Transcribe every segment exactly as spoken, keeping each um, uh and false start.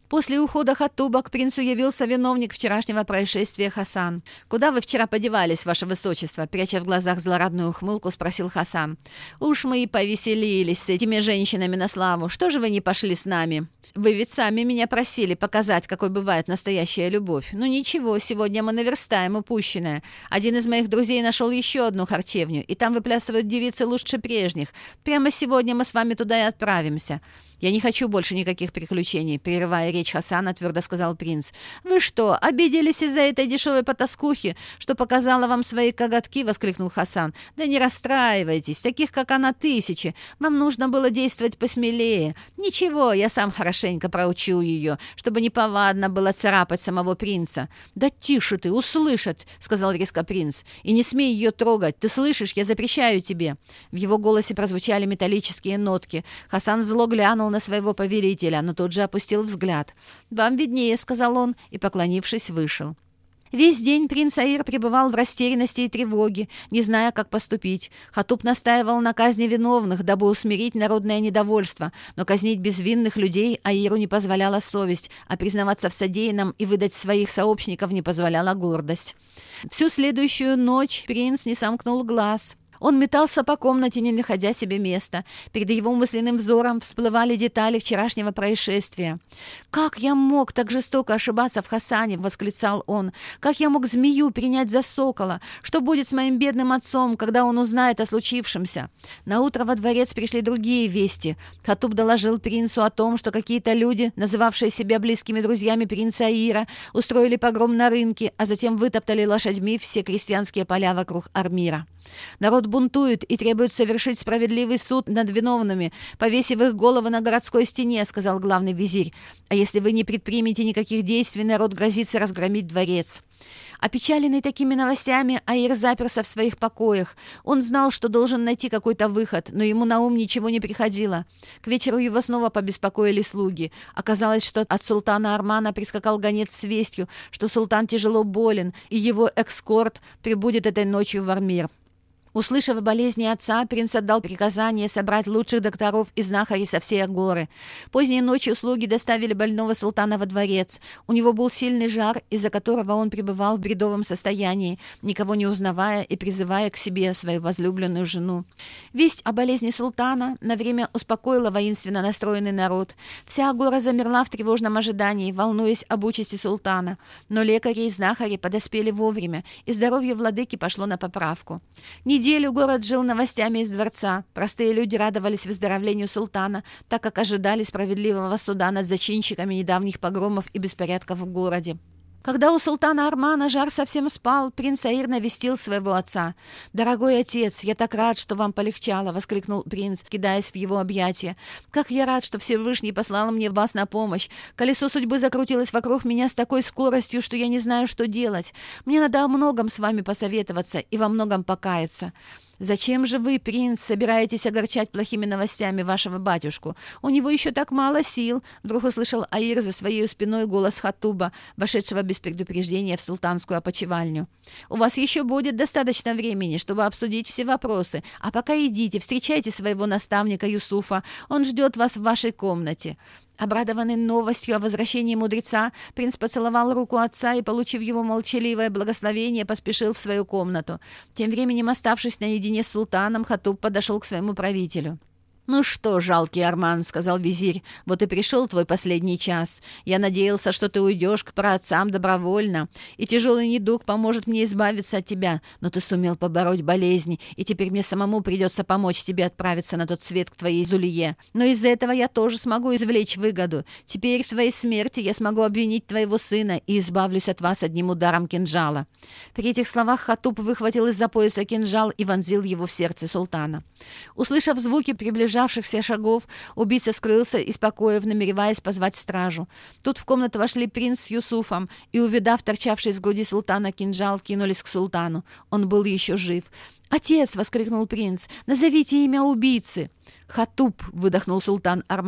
После ухода Хатуба к принцу явился виновник вчерашнего происшествия Хасан. «Куда вы вчера подевались, ваше высочество?» Пряча в глазах злорадную ухмылку, спросил Хасан. «Уж мы и повеселились с этими женщинами на славу. Что же вы не пошли с нами? Вы ведь сами меня просили показать, какой бывает настоящая любовь. Ну ничего, сегодня мы наверстаем упущенное. Один из моих друзей нашел еще одну харчевню, и там выплясывают девицы лучше прежних. Прямо сегодня мы с вами туда и отправимся». «Я не хочу больше никаких приключений», — прерывая речь Хасана, твердо сказал принц. «Вы что, обиделись из-за этой дешевой потаскухи, что показала вам свои коготки?» — воскликнул Хасан. «Да не расстраивайтесь, таких, как она, тысячи. Вам нужно было действовать посмелее. Ничего, я сам хорошенько проучу ее, чтобы неповадно было царапать самого принца». «Да тише ты, услышат», — сказал резко принц. «И не смей ее трогать. Ты слышишь, я запрещаю тебе». В его голосе прозвучали металлические нотки. Хасан зло глянул на своего повелителя, но тот же опустил взгляд. «Вам виднее», — сказал он, и, поклонившись, вышел. Весь день принц Аир пребывал в растерянности и тревоге, не зная, как поступить. Хатуб настаивал на казни виновных, дабы усмирить народное недовольство, но казнить безвинных людей Аиру не позволяла совесть, а признаваться в содеянном и выдать своих сообщников не позволяла гордость. Всю следующую ночь принц не сомкнул глаз. Он метался по комнате, не находя себе места. Перед его мысленным взором всплывали детали вчерашнего происшествия. «Как я мог так жестоко ошибаться в Хасане?» — восклицал он. «Как я мог змею принять за сокола? Что будет с моим бедным отцом, когда он узнает о случившемся?» Наутро во дворец пришли другие вести. Хатуб доложил принцу о том, что какие-то люди, называвшие себя близкими друзьями принца Аира, устроили погром на рынке, а затем вытоптали лошадьми все крестьянские поля вокруг Армира. «Народ бунтует и требует совершить справедливый суд над виновными, повесив их головы на городской стене», — сказал главный визирь. «А если вы не предпримете никаких действий, народ грозится разгромить дворец». Опечаленный такими новостями, Аир заперся в своих покоях. Он знал, что должен найти какой-то выход, но ему на ум ничего не приходило. К вечеру его снова побеспокоили слуги. Оказалось, что от султана Армана прискакал гонец с вестью, что султан тяжело болен, и его эскорт прибудет этой ночью в Армир. Услышав о болезни отца, принц отдал приказание собрать лучших докторов и знахарей со всей Агоры. Поздней ночью слуги доставили больного султана во дворец. У него был сильный жар, из-за которого он пребывал в бредовом состоянии, никого не узнавая и призывая к себе свою возлюбленную жену. Весть о болезни султана на время успокоила воинственно настроенный народ. Вся Агора замерла в тревожном ожидании, волнуясь об участи султана. Но лекари и знахари подоспели вовремя, и здоровье владыки пошло на поправку. Неделю город жил новостями из дворца. Простые люди радовались выздоровлению султана, так как ожидали справедливого суда над зачинщиками недавних погромов и беспорядков в городе. Когда у султана Армана жар совсем спал, принц Аир навестил своего отца. «Дорогой отец, я так рад, что вам полегчало!» — воскликнул принц, кидаясь в его объятия. «Как я рад, что Всевышний послал мне вас на помощь! Колесо судьбы закрутилось вокруг меня с такой скоростью, что я не знаю, что делать. Мне надо о многом с вами посоветоваться и во многом покаяться». «Зачем же вы, принц, собираетесь огорчать плохими новостями вашего батюшку? У него еще так мало сил!» Вдруг услышал Аир за своей спиной голос Хатуба, вошедшего без предупреждения в султанскую опочивальню. «У вас еще будет достаточно времени, чтобы обсудить все вопросы. А пока идите, встречайте своего наставника Юсуфа. Он ждет вас в вашей комнате». Обрадованный новостью о возвращении мудреца, принц поцеловал руку отца и, получив его молчаливое благословение, поспешил в свою комнату. Тем временем, оставшись наедине с султаном, Хатуб подошел к своему правителю. «Ну что, жалкий Арман, — сказал визирь, — вот и пришел твой последний час. Я надеялся, что ты уйдешь к праотцам добровольно, и тяжелый недуг поможет мне избавиться от тебя, но ты сумел побороть болезни, и теперь мне самому придется помочь тебе отправиться на тот свет к твоей Зулие. Но из-за этого я тоже смогу извлечь выгоду. Теперь в твоей смерти я смогу обвинить твоего сына и избавлюсь от вас одним ударом кинжала». При этих словах Хатуб выхватил из-за пояса кинжал и вонзил его в сердце султана. Услышав звуки приближавшихся шагов, убийца скрылся из покоев, намереваясь позвать стражу. Тут в комнату вошли принц с Юсуфом и, увидав торчавший из груди султана кинжал, кинулись к султану. Он был еще жив. «Отец!» — воскликнул принц. «Назовите имя убийцы!» «Хатуб!» — выдохнул султан Арман.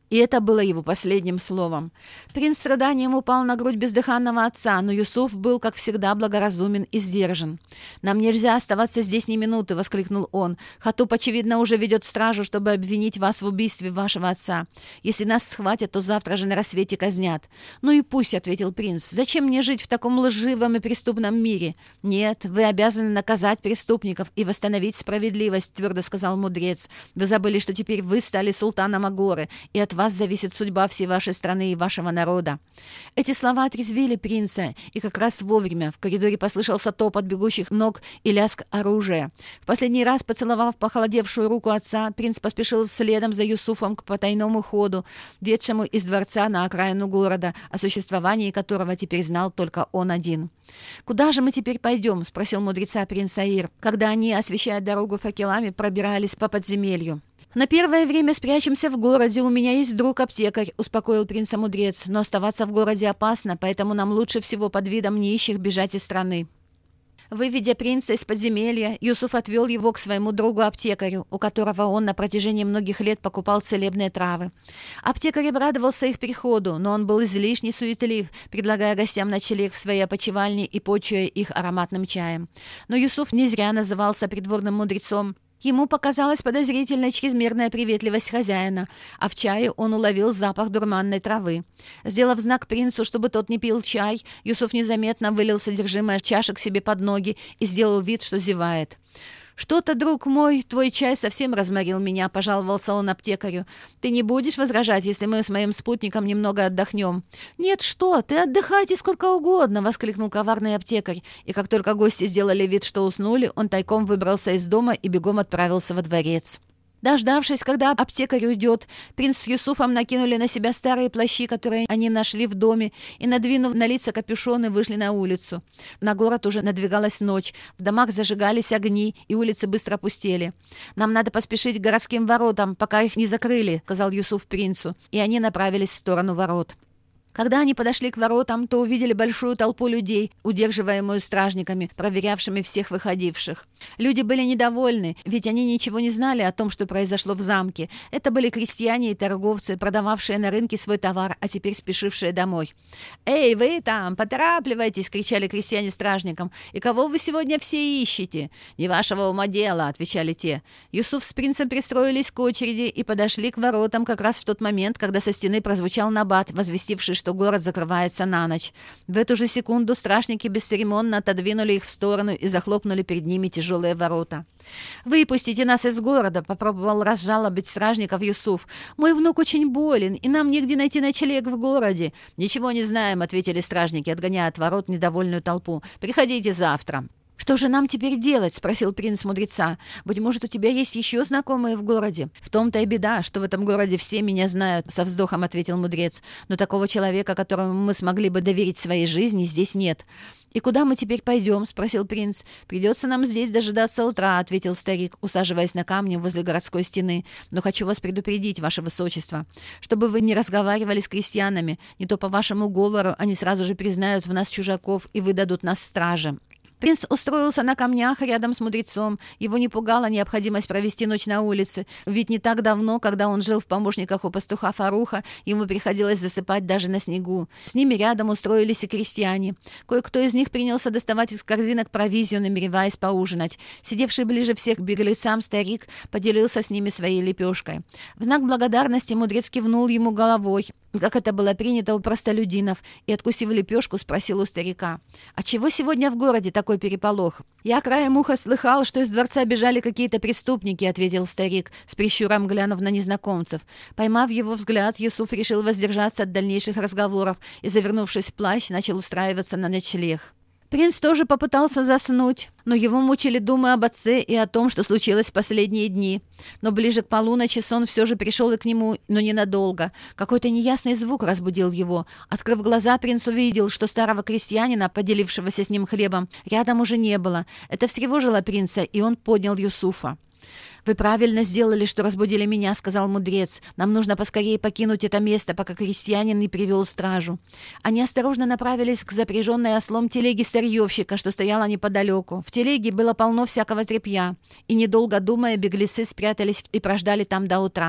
И это было его последним словом. Принц с рыданием упал на грудь бездыханного отца, но Юсуф был, как всегда, благоразумен и сдержан. «Нам нельзя оставаться здесь ни минуты», — воскликнул он. «Хатуб, очевидно, уже ведет стражу, чтобы обвинить вас в убийстве вашего отца. Если нас схватят, то завтра же на рассвете казнят». «Ну и пусть», — ответил принц. «Зачем мне жить в таком лживом и преступном мире?» «Нет, вы обязаны наказать преступников и восстановить справедливость», — твердо сказал мудрец. «Вы забыли, что теперь вы стали султаном Агоры, и от вас зависит судьба всей вашей страны и вашего народа». Эти слова отрезвили принца, и как раз вовремя в коридоре послышался топот бегущих ног и лязг оружия. В последний раз, поцеловав похолодевшую руку отца, принц поспешил следом за Юсуфом к потайному ходу, ведшему из дворца на окраину города, о существовании которого теперь знал только он один. «Куда же мы теперь пойдем?» — спросил мудреца принц Саир, когда они, освещая дорогу факелами, пробирались по подземелью. «На первое время спрячемся в городе, у меня есть друг-аптекарь», — успокоил принца мудрец. «Но оставаться в городе опасно, поэтому нам лучше всего под видом нищих бежать из страны». Выведя принца из подземелья, Юсуф отвел его к своему другу-аптекарю, у которого он на протяжении многих лет покупал целебные травы. Аптекарь обрадовался их приходу, но он был излишне суетлив, предлагая гостям ночлег в своей опочивальне и почуя их ароматным чаем. Но Юсуф не зря назывался придворным мудрецом. Ему показалась подозрительной чрезмерная приветливость хозяина, а в чае он уловил запах дурманной травы. Сделав знак принцу, чтобы тот не пил чай, Юсуф незаметно вылил содержимое чашек себе под ноги и сделал вид, что зевает. «Что-то, друг мой, твой чай совсем разморил меня», — пожаловался он аптекарю. «Ты не будешь возражать, если мы с моим спутником немного отдохнем?» «Нет, что ты, отдыхайте сколько угодно», — воскликнул коварный аптекарь. И как только гости сделали вид, что уснули, он тайком выбрался из дома и бегом отправился во дворец. Дождавшись, когда аптекарь уйдет, принц с Юсуфом накинули на себя старые плащи, которые они нашли в доме, и, надвинув на лица капюшоны, вышли на улицу. На город уже надвигалась ночь, в домах зажигались огни, и улицы быстро пустели. «Нам надо поспешить к городским воротам, пока их не закрыли», — сказал Юсуф принцу, и они направились в сторону ворот. Когда они подошли к воротам, то увидели большую толпу людей, удерживаемую стражниками, проверявшими всех выходивших. Люди были недовольны, ведь они ничего не знали о том, что произошло в замке. Это были крестьяне и торговцы, продававшие на рынке свой товар, а теперь спешившие домой. «Эй, вы там, поторапливайтесь!» — кричали крестьяне стражникам. «И кого вы сегодня все ищете?» «Не вашего ума дело», — отвечали те. Юсуф с принцем пристроились к очереди и подошли к воротам как раз в тот момент, когда со стены прозвучал набат, возвестивший, что что город закрывается на ночь. В эту же секунду стражники бесцеремонно отодвинули их в сторону и захлопнули перед ними тяжелые ворота. «Выпустите нас из города», — попробовал разжалобить стражников Юсуф. «Мой внук очень болен, и нам негде найти ночлег в городе». «Ничего не знаем», — ответили стражники, отгоняя от ворот недовольную толпу. «Приходите завтра». «Что же нам теперь делать?» — спросил принц мудреца. «Быть может, у тебя есть еще знакомые в городе?» «В том-то и беда, что в этом городе все меня знают», — со вздохом ответил мудрец. «Но такого человека, которому мы смогли бы доверить своей жизни, здесь нет». «И куда мы теперь пойдем?» — спросил принц. «Придется нам здесь дожидаться утра», — ответил старик, усаживаясь на камни возле городской стены. «Но хочу вас предупредить, ваше высочество, чтобы вы не разговаривали с крестьянами. Не то по вашему говору они сразу же признают в нас чужаков и выдадут нас страже». Принц устроился на камнях рядом с мудрецом. Его не пугала необходимость провести ночь на улице, ведь не так давно, когда он жил в помощниках у пастуха Фаруха, ему приходилось засыпать даже на снегу. С ними рядом устроились и крестьяне. Кое-кто из них принялся доставать из корзинок провизию, намереваясь поужинать. Сидевший ближе всех к беглецам старик поделился с ними своей лепешкой. В знак благодарности мудрец кивнул ему головой, как это было принято у простолюдинов, и, откусив лепешку, спросил у старика: «А чего сегодня в городе такой переполох?» «Я краем уха слыхал, что из дворца бежали какие-то преступники», — ответил старик, с прищуром глянув на незнакомцев. Поймав его взгляд, Юсуф решил воздержаться от дальнейших разговоров и, завернувшись в плащ, начал устраиваться на ночлег. Принц тоже попытался заснуть, но его мучили думы об отце и о том, что случилось в последние дни. Но ближе к полуночи сон все же пришел и к нему, но ненадолго. Какой-то неясный звук разбудил его. Открыв глаза, принц увидел, что старого крестьянина, поделившегося с ним хлебом, рядом уже не было. Это встревожило принца, и он поднял Юсуфа. «Вы правильно сделали, что разбудили меня», — сказал мудрец. «Нам нужно поскорее покинуть это место, пока крестьянин не привел стражу». Они осторожно направились к запряженной ослом телеге старьевщика, что стояла неподалеку. В телеге было полно всякого тряпья, и, недолго думая, беглецы спрятались и прождали там до утра.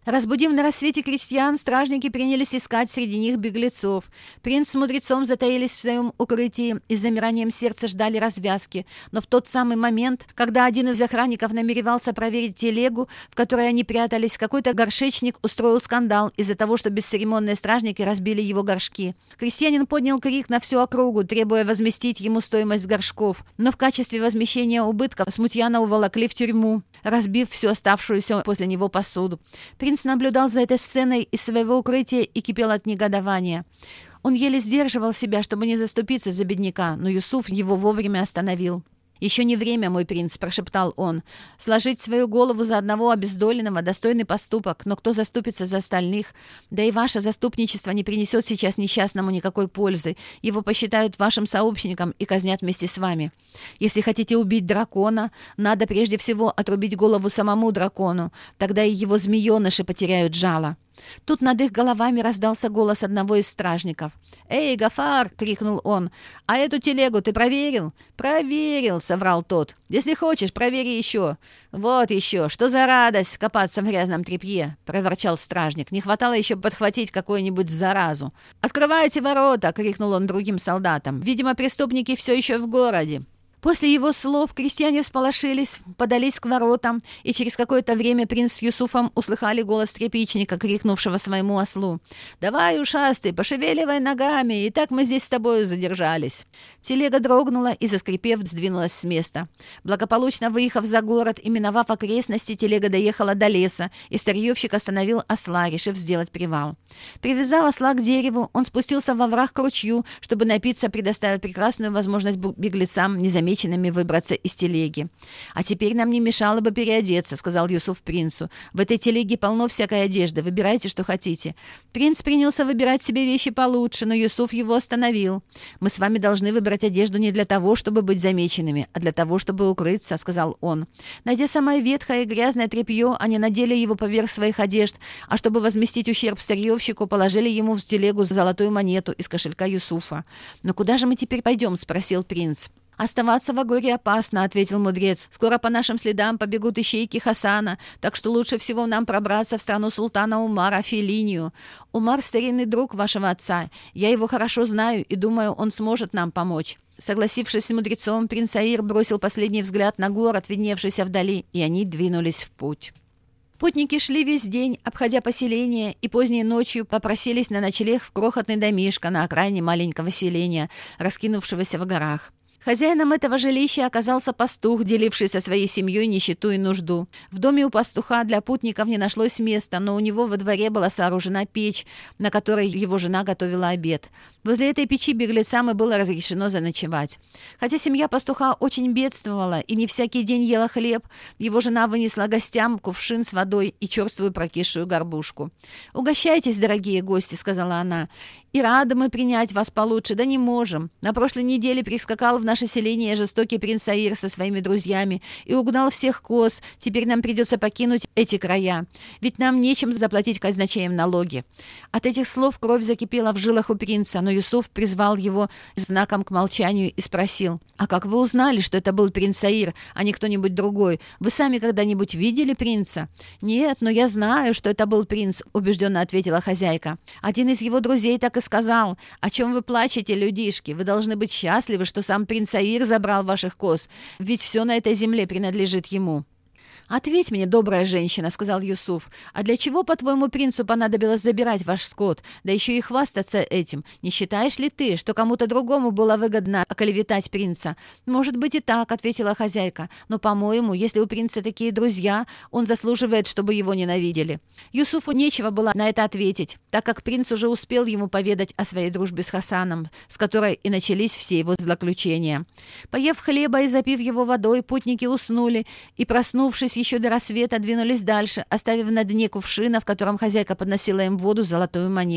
Разбудив на рассвете крестьян, стражники принялись искать среди них беглецов. Принц с мудрецом затаились в своем укрытии и с замиранием сердца ждали развязки. Но в тот самый момент, когда один из охранников намеревался проверить телегу, в которой они прятались, какой-то горшечник устроил скандал из-за того, что бесцеремонные стражники разбили его горшки. Крестьянин поднял крик на всю округу, требуя возместить ему стоимость горшков. Но в качестве возмещения убытков смутьяна уволокли в тюрьму, разбив всю оставшуюся после него посуду. Принц наблюдал за этой сценой из своего укрытия и кипел от негодования. Он еле сдерживал себя, чтобы не заступиться за бедняка, но Юсуф его вовремя остановил. «Еще не время, мой принц», — прошептал он. «Сложить свою голову за одного обездоленного — достойный поступок, но кто заступится за остальных? Да и ваше заступничество не принесет сейчас несчастному никакой пользы. Его посчитают вашим сообщником и казнят вместе с вами. Если хотите убить дракона, надо прежде всего отрубить голову самому дракону, тогда и его змееныши потеряют жало». Тут над их головами раздался голос одного из стражников. «Эй, Гафар!» — крикнул он. «А эту телегу ты проверил?» «Проверил!» — соврал тот. «Если хочешь, провери еще». «Вот еще! Что за радость копаться в грязном тряпье!» — проворчал стражник. «Не хватало еще подхватить какую-нибудь заразу». «Открывайте ворота!» — крикнул он другим солдатам. «Видимо, преступники все еще в городе». После его слов крестьяне всполошились, подались к воротам, и через какое-то время принц с Юсуфом услыхали голос тряпичника, крикнувшего своему ослу: «Давай, ушастый, пошевеливай ногами, и так мы здесь с тобою задержались». Телега дрогнула и, заскрипев, сдвинулась с места. Благополучно выехав за город и миновав окрестности, телега доехала до леса, и старьевщик остановил осла, решив сделать привал. Привязав осла к дереву, он спустился во враг к ручью, чтобы напиться, предоставив прекрасную возможность беглецам незаметно выбраться из телеги. «А теперь нам не мешало бы переодеться», — сказал Юсуф принцу. «В этой телеге полно всякой одежды. Выбирайте, что хотите». Принц принялся выбирать себе вещи получше, но Юсуф его остановил. «Мы с вами должны выбрать одежду не для того, чтобы быть замеченными, а для того, чтобы укрыться», — сказал он. Найдя самое ветхое и грязное тряпье, они надели его поверх своих одежд, а чтобы возместить ущерб старьевщику, положили ему в телегу золотую монету из кошелька Юсуфа. «Но куда же мы теперь пойдем?» — спросил принц. «Оставаться в Агоре опасно», — ответил мудрец. «Скоро по нашим следам побегут ищейки Хасана, так что лучше всего нам пробраться в страну султана Умара Филинию. Умар — старинный друг вашего отца. Я его хорошо знаю и думаю, он сможет нам помочь». Согласившись с мудрецом, принц Аир бросил последний взгляд на город, видневшийся вдали, и они двинулись в путь. Путники шли весь день, обходя поселение, и поздней ночью попросились на ночлег в крохотный домишко на окраине маленького селения, раскинувшегося в горах. Хозяином этого жилища оказался пастух, деливший со своей семьей нищету и нужду. В доме у пастуха для путников не нашлось места, но у него во дворе была сооружена печь, на которой его жена готовила обед. Возле этой печи беглецам и было разрешено заночевать. Хотя семья пастуха очень бедствовала и не всякий день ела хлеб, его жена вынесла гостям кувшин с водой и черствую прокисшую горбушку. «Угощайтесь, дорогие гости», — сказала она. «И рады мы принять вас получше, да не можем. На прошлой неделе прискакал в наше селение жестокий принц Аир со своими друзьями и угнал всех коз. Теперь нам придется покинуть эти края, ведь нам нечем заплатить казначеям налоги». От этих слов кровь закипела в жилах у принца, но Юсуф призвал его знаком к молчанию и спросил: «А как вы узнали, что это был принц Аир, а не кто-нибудь другой? Вы сами когда-нибудь видели принца?» «Нет, но я знаю, что это был принц», — убежденно ответила хозяйка. «Один из его друзей так и сказал: «О чем вы плачете, людишки? Вы должны быть счастливы, что сам принц Аир забрал ваших коз, ведь все на этой земле принадлежит ему». «Ответь мне, добрая женщина», — сказал Юсуф, «а для чего, по-твоему, принцу понадобилось забирать ваш скот, да еще и хвастаться этим? Не считаешь ли ты, что кому-то другому было выгодно оклеветать принца?» «Может быть и так», — ответила хозяйка, «но, по-моему, если у принца такие друзья, он заслуживает, чтобы его ненавидели». Юсуфу нечего было на это ответить, так как принц уже успел ему поведать о своей дружбе с Хасаном, с которой и начались все его злоключения. Поев хлеба и запив его водой, путники уснули и, проснувшись еще до рассвета, двинулись дальше, оставив на дне кувшина, в котором хозяйка подносила им воду, золотую монету.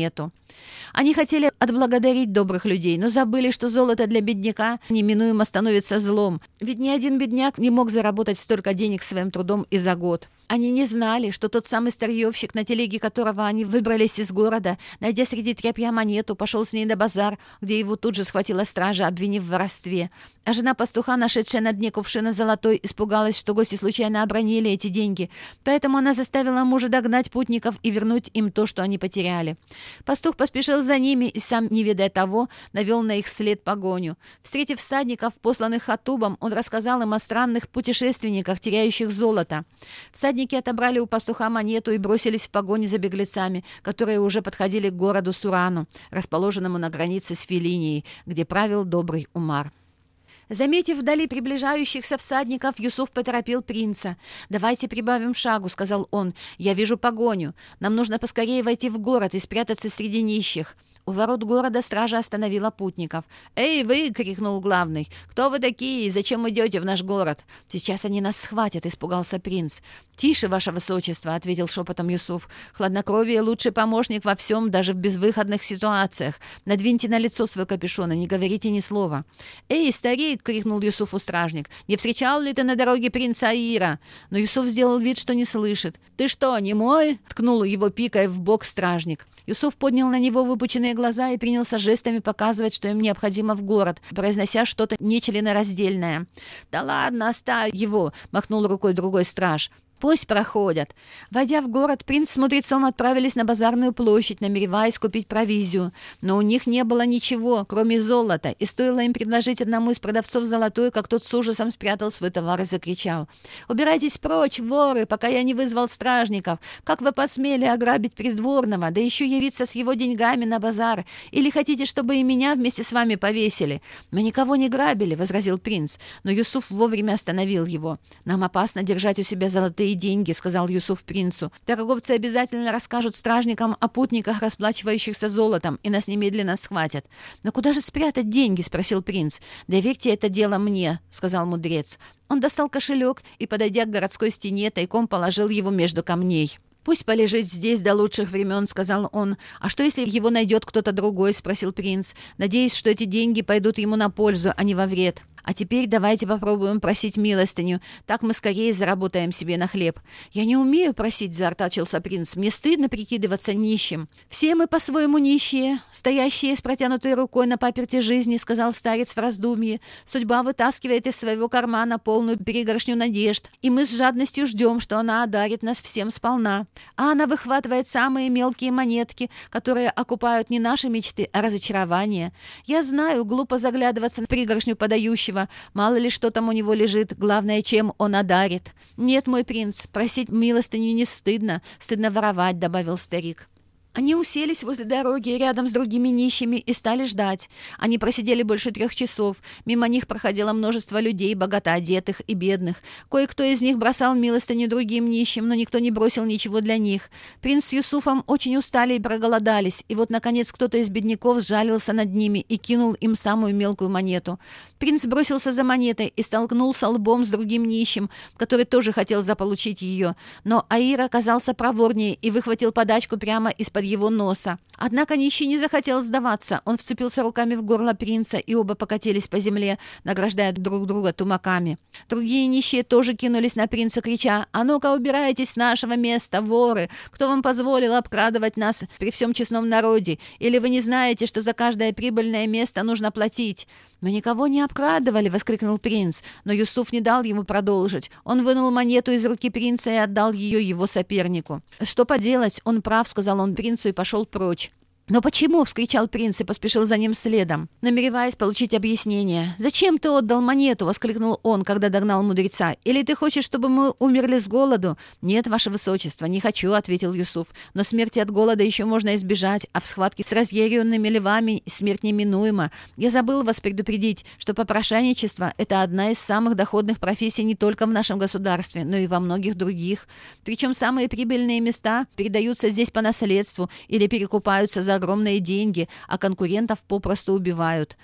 Они хотели отблагодарить добрых людей, но забыли, что золото для бедняка неминуемо становится злом, ведь ни один бедняк не мог заработать столько денег своим трудом и за год. Они не знали, что тот самый старьевщик, на телеге которого они выбрались из города, найдя среди тряпья монету, пошел с ней на базар, где его тут же схватила стража, обвинив в воровстве. А жена пастуха, нашедшая на дне кувшина золотой, испугалась, что гости случайно обронили эти деньги, поэтому она заставила мужа догнать путников и вернуть им то, что они потеряли. Пастух поспешил за ними и сам, не ведая того, навел на их след погоню. Встретив всадников, посланных Хатубом, он рассказал им о странных путешественниках, теряющих золото. Всадники отобрали у пастуха монету и бросились в погоню за беглецами, которые уже подходили к городу Сурану, расположенному на границе с Филинией, где правил добрый Умар. Заметив вдали приближающихся всадников, Юсуф поторопил принца. «Давайте прибавим шагу», — сказал он. «Я вижу погоню. Нам нужно поскорее войти в город и спрятаться среди нищих». У ворот города стража остановила путников. «Эй, вы!» — крикнул главный. «Кто вы такие? Зачем идете в наш город?» «Сейчас они нас схватят», — испугался принц. «Тише, ваше высочество», — ответил шепотом Юсуф. «Хладнокровие — лучший помощник во всем, даже в безвыходных ситуациях. Надвиньте на лицо свой капюшон и не говорите ни слова». «Эй, старик!» — крикнул Юсуфу стражник. «Не встречал ли ты на дороге принца Аира?» Но Юсуф сделал вид, что не слышит. «Ты что, не мой?» — ткнул его пикой в бок стражник. Юсуф поднял на него выпученные глаза и принялся жестами показывать, что им необходимо в город, произнося что-то нечленораздельное. «Да ладно, оставь его!» — махнул рукой другой страж. «Пусть проходят». Войдя в город, принц с мудрецом отправились на базарную площадь, намереваясь купить провизию. Но у них не было ничего, кроме золота, и стоило им предложить одному из продавцов золотой, как тот с ужасом спрятал свой товар и закричал: «Убирайтесь прочь, воры, пока я не вызвал стражников! Как вы посмели ограбить придворного, да еще явиться с его деньгами на базар? Или хотите, чтобы и меня вместе с вами повесили?» «Мы никого не грабили», — возразил принц, но Юсуф вовремя остановил его. «Нам опасно держать у себя золотые деньги», — сказал Юсуф принцу. «Торговцы обязательно расскажут стражникам о путниках, расплачивающихся золотом, и нас немедленно схватят». «Но куда же спрятать деньги?» — спросил принц. «Доверьте это дело мне», — сказал мудрец. Он достал кошелек и, подойдя к городской стене, тайком положил его между камней. «Пусть полежит здесь до лучших времен», — сказал он. «А что, если его найдет кто-то другой?» — спросил принц. «Надеюсь, что эти деньги пойдут ему на пользу, а не во вред. А теперь давайте попробуем просить милостыню. Так мы скорее заработаем себе на хлеб». «Я не умею просить», — заортачился принц. «Мне стыдно прикидываться нищим». «Все мы по-своему нищие, стоящие с протянутой рукой на паперти жизни», — сказал старец в раздумье. «Судьба вытаскивает из своего кармана полную перегоршню надежд, и мы с жадностью ждем, что она одарит нас всем сполна. А она выхватывает самые мелкие монетки, которые окупают не наши мечты, а разочарования. Я знаю, глупо заглядываться в пригоршню подающего. Мало ли что там у него лежит, главное, чем он одарит. Нет, мой принц, просить милостыню не стыдно, стыдно воровать», — добавил старик. Они уселись возле дороги рядом с другими нищими и стали ждать. Они просидели больше трех часов. Мимо них проходило множество людей, богато одетых и бедных. Кое-кто из них бросал милостыню другим нищим, но никто не бросил ничего для них. Принц с Юсуфом очень устали и проголодались, и вот, наконец, кто-то из бедняков сжалился над ними и кинул им самую мелкую монету. Принц бросился за монетой и столкнулся лбом с другим нищим, который тоже хотел заполучить ее. Но Аир оказался проворнее и выхватил подачку прямо из-под его носа. Однако нищий не захотел сдаваться. Он вцепился руками в горло принца, и оба покатились по земле, награждая друг друга тумаками. Другие нищие тоже кинулись на принца, крича: «А ну-ка, убирайтесь с нашего места, воры! Кто вам позволил обкрадывать нас при всем честном народе? Или вы не знаете, что за каждое прибыльное место нужно платить?» «Мы никого не обкрадывали!» — воскликнул принц, но Юсуф не дал ему продолжить. Он вынул монету из руки принца и отдал ее его сопернику. «Что поделать? Он прав», — сказал он принцу и пошел прочь. «Но почему?» — вскричал принц и поспешил за ним следом, намереваясь получить объяснение. «Зачем ты отдал монету?» — воскликнул он, когда догнал мудреца. «Или ты хочешь, чтобы мы умерли с голоду?» «Нет, ваше высочество, не хочу», — ответил Юсуф. «Но смерти от голода еще можно избежать, а в схватке с разъяренными львами смерть неминуема. Я забыл вас предупредить, что попрошайничество — это одна из самых доходных профессий не только в нашем государстве, но и во многих других. Причем самые прибыльные места передаются здесь по наследству или перекупаются за огромные деньги, а конкурентов попросту убивают.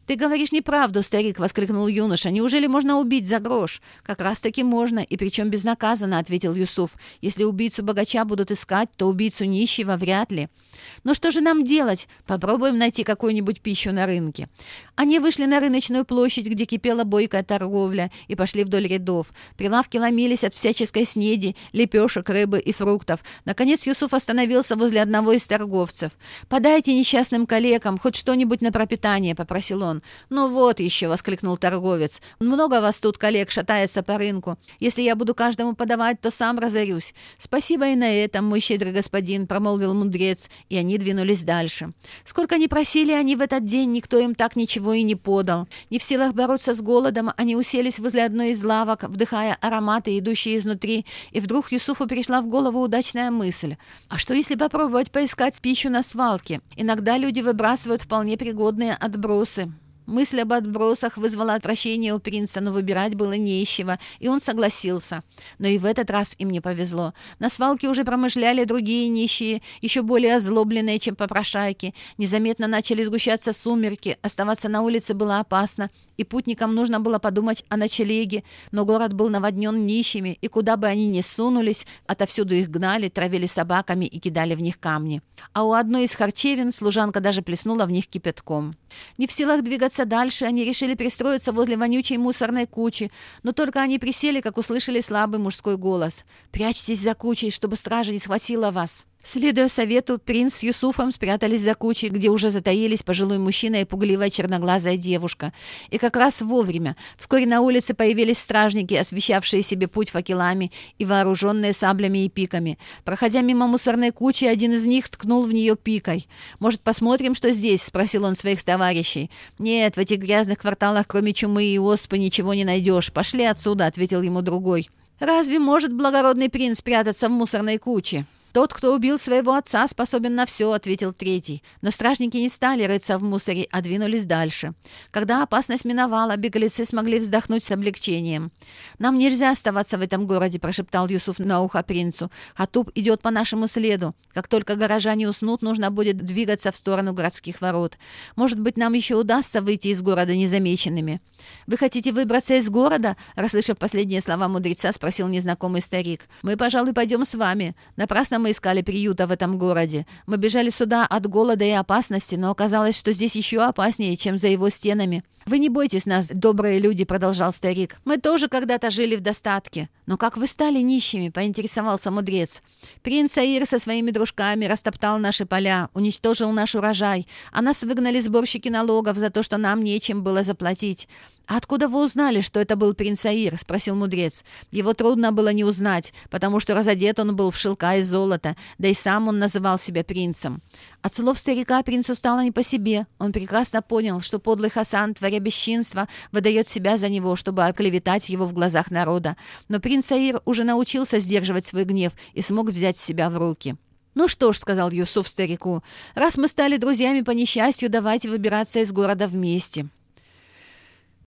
«Ты говоришь неправду, старик!» — воскликнул юноша. «Неужели можно убить за грош?» «Как раз-таки можно, и причем безнаказанно», — ответил Юсуф. «Если убийцу богача будут искать, то убийцу нищего вряд ли». «Но что же нам делать? Попробуем найти какую-нибудь пищу на рынке». Они вышли на рыночную площадь, где кипела бойкая торговля, и пошли вдоль рядов. Прилавки ломились от всяческой снеди, лепешек, рыбы и фруктов. Наконец Юсуф остановился возле одного из торговцев. «Подайте несчастным калекам хоть что-нибудь на пропитание», — попросил он. «Ну вот еще», — воскликнул торговец. «Много вас тут, коллег, шатается по рынку. Если я буду каждому подавать, то сам разорюсь». «Спасибо и на этом, мой щедрый господин», — промолвил мудрец, и они двинулись дальше. Сколько ни просили они в этот день, никто им так ничего и не подал. Не в силах бороться с голодом, они уселись возле одной из лавок, вдыхая ароматы, идущие изнутри, и вдруг Юсуфу пришла в голову удачная мысль. А что если попробовать поискать пищу на свалке? Иногда люди выбрасывают вполне пригодные отбросы. Мысль об отбросах вызвала отвращение у принца, но выбирать было не из чего, и он согласился. Но и в этот раз им не повезло. На свалке уже промышляли другие нищие, еще более озлобленные, чем попрошайки. Незаметно начали сгущаться сумерки, оставаться на улице было опасно, и путникам нужно было подумать о ночлеге, но город был наводнен нищими, и куда бы они ни сунулись, отовсюду их гнали, травили собаками и кидали в них камни. А у одной из харчевин служанка даже плеснула в них кипятком. Не в силах двигаться дальше, они решили пристроиться возле вонючей мусорной кучи, но только они присели, как услышали слабый мужской голос. «Прячьтесь за кучей, чтобы стража не схватила вас». Следуя совету, принц с Юсуфом спрятались за кучей, где уже затаились пожилой мужчина и пугливая черноглазая девушка. И как раз вовремя. Вскоре на улице появились стражники, освещавшие себе путь факелами и вооруженные саблями и пиками. Проходя мимо мусорной кучи, один из них ткнул в нее пикой. «Может, посмотрим, что здесь?» — спросил он своих товарищей. «Нет, в этих грязных кварталах, кроме чумы и оспы, ничего не найдешь. Пошли отсюда», — ответил ему другой. «Разве может благородный принц прятаться в мусорной куче?» «Тот, кто убил своего отца, способен на все», — ответил третий. Но стражники не стали рыться в мусоре, а двинулись дальше. Когда опасность миновала, беглецы смогли вздохнуть с облегчением. «Нам нельзя оставаться в этом городе», — прошептал Юсуф на ухо принцу. «Хатуб идет по нашему следу. Как только горожане уснут, нужно будет двигаться в сторону городских ворот. Может быть, нам еще удастся выйти из города незамеченными». «Вы хотите выбраться из города?» — расслышав последние слова мудреца, спросил незнакомый старик. «Мы, пожалуй, пойдем с вами. Напрасно мы искали приюта в этом городе. Мы бежали сюда от голода и опасности, но оказалось, что здесь еще опаснее, чем за его стенами». «Вы не бойтесь нас, добрые люди», — продолжал старик. «Мы тоже когда-то жили в достатке». «Но как вы стали нищими?» — поинтересовался мудрец. «Принц Аир со своими дружками растоптал наши поля, уничтожил наш урожай, а нас выгнали сборщики налогов за то, что нам нечем было заплатить». «А откуда вы узнали, что это был принц Аир?» — спросил мудрец. «Его трудно было не узнать, потому что разодет он был в шелка и золото, да и сам он называл себя принцем». От слов старика принцу стало не по себе. Он прекрасно понял, что подлый Хасан, творя бесчинство, выдает себя за него, чтобы оклеветать его в глазах народа. Но принц Аир уже научился сдерживать свой гнев и смог взять себя в руки. «Ну что ж», — сказал Юсуф старику, — «раз мы стали друзьями по несчастью, давайте выбираться из города вместе».